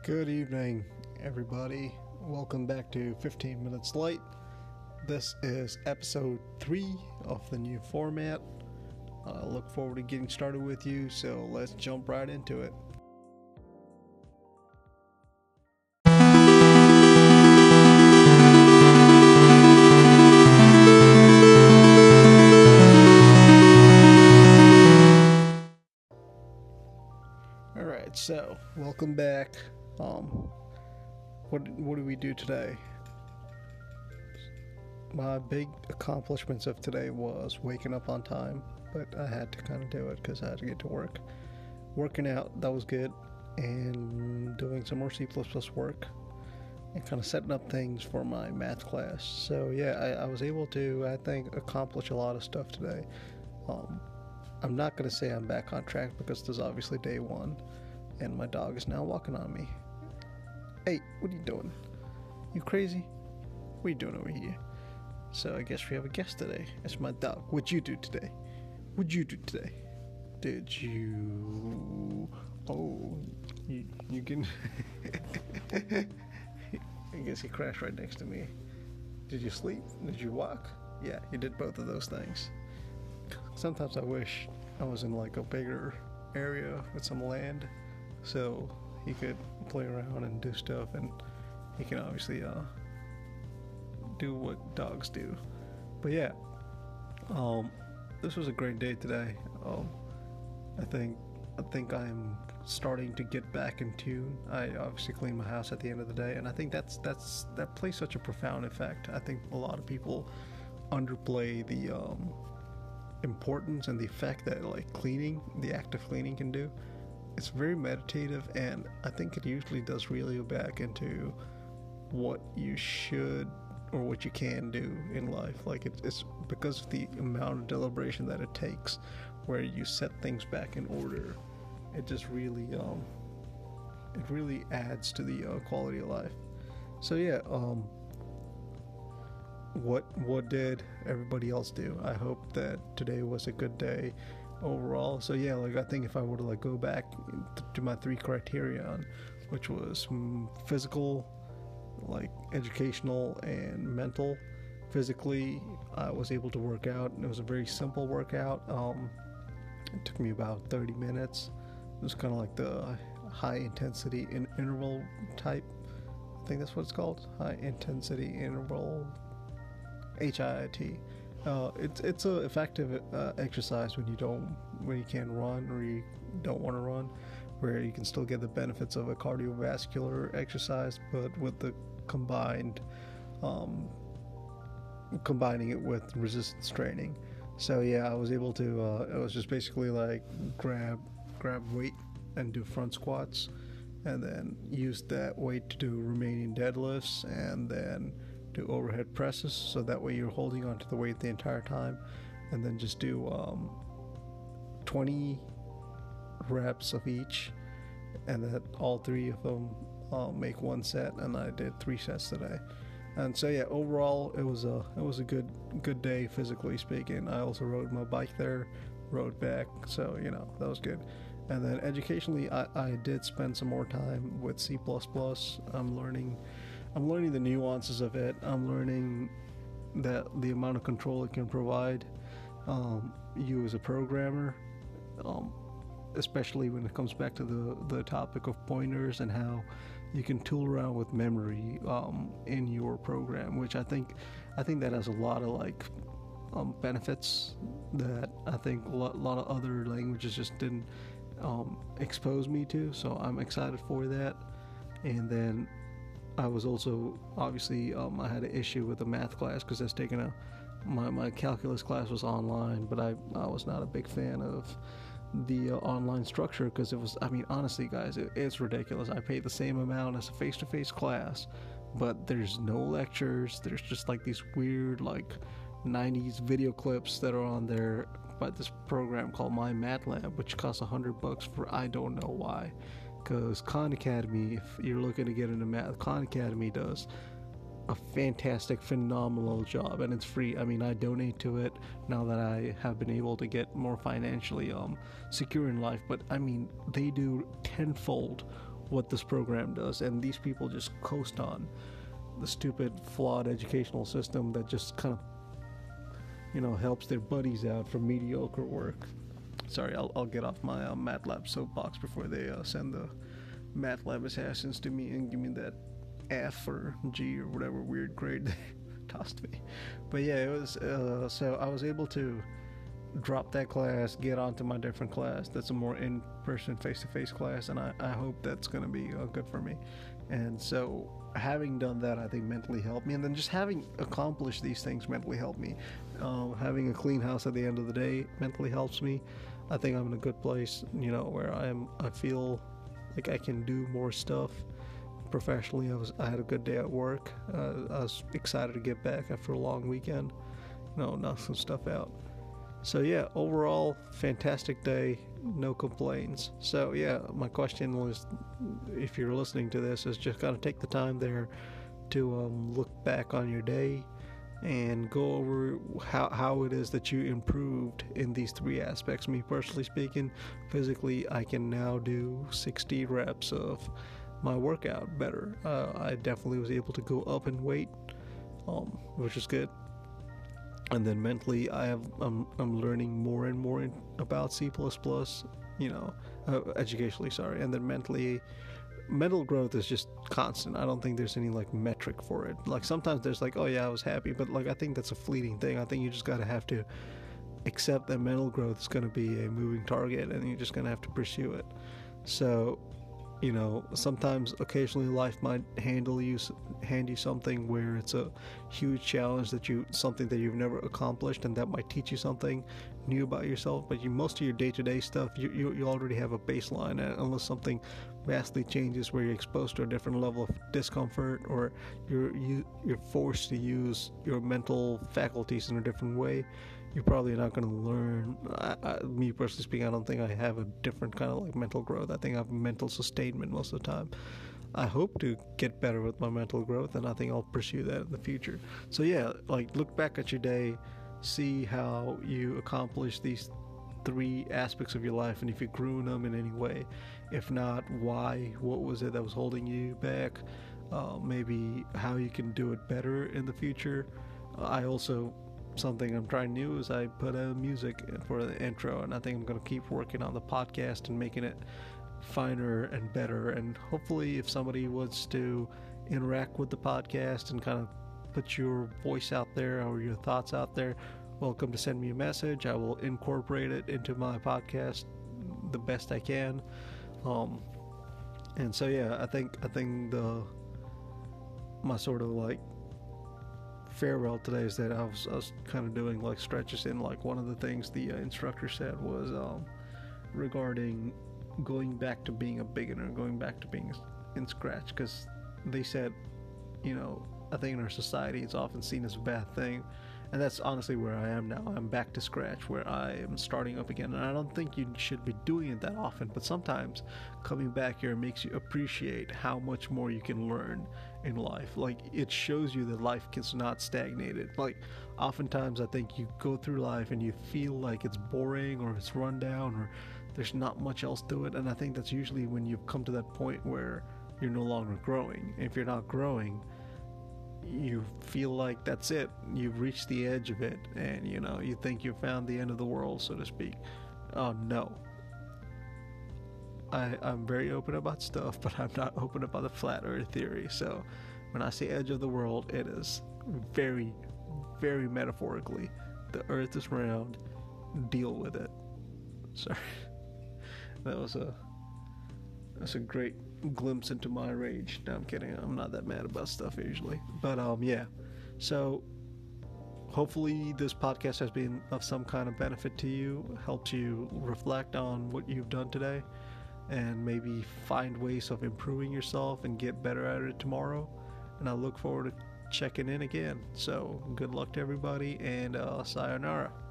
Good evening, everybody. Welcome back to 15 Minutes Late. This is episode 3 of the new format. I look forward to getting started with you, so let's jump right into it. Alright, so welcome back. What do we do today? My big accomplishments of today was waking up on time, but I had to kind of do it because I had to get to work. Working out, that was good, and doing some more C++ work, and kind of setting up things for my math class. So yeah, I was able to, I think, accomplish a lot of stuff today. I'm not going to say I'm back on track because there's obviously day one, and my dog is now walking on me. Hey, what are you doing? You crazy? What are you doing over here? So I guess we have a guest today. It's my dog. What'd you do today? What'd you do today? Did you... Oh, you can... I guess he crashed right next to me. Did you sleep? Did you walk? Yeah, you did both of those things. Sometimes I wish I was in like a bigger area with some land so he could play around and do stuff, and he can obviously do what dogs do. But yeah, this was a great day today. I think I'm starting to get back in tune. I obviously cleaned my house at the end of the day, and I think that plays such a profound effect. I think a lot of people underplay the importance and the effect that like cleaning, the act of cleaning, can do. It's very meditative, and I think it usually does reel you back into what you should or what you can do in life. Like it's because of the amount of deliberation that it takes, where you set things back in order. It just really adds to the quality of life. So yeah, what did everybody else do? I hope that today was a good day overall. So yeah, like I think if I were to like go back to my 3 criterion, which was physical, like educational, and mental. Physically, I was able to work out, and it was a very simple workout. It took me about 30 minutes. It was kind of like the high intensity interval type. I think that's what it's called, high intensity interval, HIIT. It's a effective exercise when you can't run or you don't want to run, where you can still get the benefits of a cardiovascular exercise, but with the combining it with resistance training. So yeah, I was able to. It was just basically like grab weight and do front squats, and then use that weight to do remaining deadlifts, and then do overhead presses, so that way you're holding onto the weight the entire time, and then just do 20 reps of each, and then all 3 of them make 1 set, and I did 3 sets today. And so yeah, overall it was a good day physically speaking. I also rode my bike there, rode back, so you know, that was good. And then educationally, I did spend some more time with C++. I'm learning the nuances of it. I'm learning that the amount of control it can provide you as a programmer, especially when it comes back to the topic of pointers and how you can tool around with memory in your program, which I think that has a lot of like benefits that I think a lot of other languages just didn't expose me to. So I'm excited for that. And then I was also, obviously, I had an issue with the math class because I was taking my calculus class was online, but I was not a big fan of the online structure, because it was, I mean, honestly, guys, it's ridiculous. I paid the same amount as a face-to-face class, but there's no lectures. There's just like these weird, like, 90s video clips that are on there by this program called MyMathLab, which costs $100 for I don't know why. Because Khan Academy, if you're looking to get into math, Khan Academy does a fantastic, phenomenal job, and it's free. I mean, I donate to it now that I have been able to get more financially secure in life, but I mean, they do tenfold what this program does, and these people just coast on the stupid, flawed educational system that just kind of, helps their buddies out from mediocre work. Sorry, I'll get off my MATLAB soapbox before they send the MATLAB assassins to me and give me that F or G or whatever weird grade they tossed me. But yeah, it was so I was able to drop that class, get onto my different class that's a more in-person, face-to-face class, and I hope that's going to be good for me. And so having done that, I think mentally helped me, and then just having accomplished these things mentally helped me. Having a clean house at the end of the day mentally helps me. I think I'm in a good place, where I feel like I can do more stuff professionally. I had a good day at work. I was excited to get back after a long weekend, knock some stuff out. So yeah, overall, fantastic day, no complaints. So yeah, my question was, if you're listening to this, is just gotta take the time there to look back on your day and go over how it is that you improved in these three aspects. Me personally speaking, physically, I can now do 60 reps of my workout better. I definitely was able to go up in weight, which is good. And then mentally, I'm learning more and more about C++, educationally, sorry. And then mentally, mental growth is just constant. I don't think there's any metric for it. Sometimes there's oh yeah, I was happy, but I think that's a fleeting thing. I think you just gotta have to accept that mental growth is going to be a moving target, and you're just going to have to pursue it. So, sometimes occasionally life might hand you something where it's a huge challenge something that you've never accomplished, and that might teach you something new about yourself. But most of your day-to-day stuff, you already have a baseline, unless something vastly changes where you're exposed to a different level of discomfort, or you're forced to use your mental faculties in a different way. You're probably not going to learn. Me personally speaking, I don't think I have a different kind of mental growth. I think I have mental sustainment most of the time. I hope to get better with my mental growth, and I think I'll pursue that in the future. So yeah, look back at your day, see how you accomplished these three aspects of your life, and if you grew in them in any way. If not, why? What was it that was holding you back? Maybe how you can do it better in the future. Something I'm trying new is I put music for the intro, and I think I'm going to keep working on the podcast and making it finer and better. And hopefully, if somebody wants to interact with the podcast and kind of put your voice out there or your thoughts out there, welcome to send me a message. I will incorporate it into my podcast the best I can. And so yeah, I think my sort of farewell today is that I was kind of doing stretches in. One of the things the instructor said was regarding going back to being a beginner, going back to being in scratch, because they said, I think in our society it's often seen as a bad thing, and that's honestly where I am now. I'm back to scratch, where I am starting up again, and I don't think you should be doing it that often, but sometimes coming back here makes you appreciate how much more you can learn in life. It shows you that life is not stagnated. Oftentimes I think you go through life and you feel like it's boring or it's run down or there's not much else to it, and I think that's usually when you've come to that point where you're no longer growing. If you're not growing, you feel like that's it. You've reached the edge of it, and you think you've found the end of the world, so to speak. Oh no. I'm very open about stuff, but I'm not open about the flat earth theory. So when I say edge of the world, it is very, very metaphorically. The earth is round. Deal with it. Sorry. That's a great glimpse into my rage. No, I'm kidding. I'm not that mad about stuff usually. But yeah. So hopefully this podcast has been of some kind of benefit to you, helps you reflect on what you've done today, and maybe find ways of improving yourself and get better at it tomorrow. And I look forward to checking in again. So good luck to everybody, and sayonara.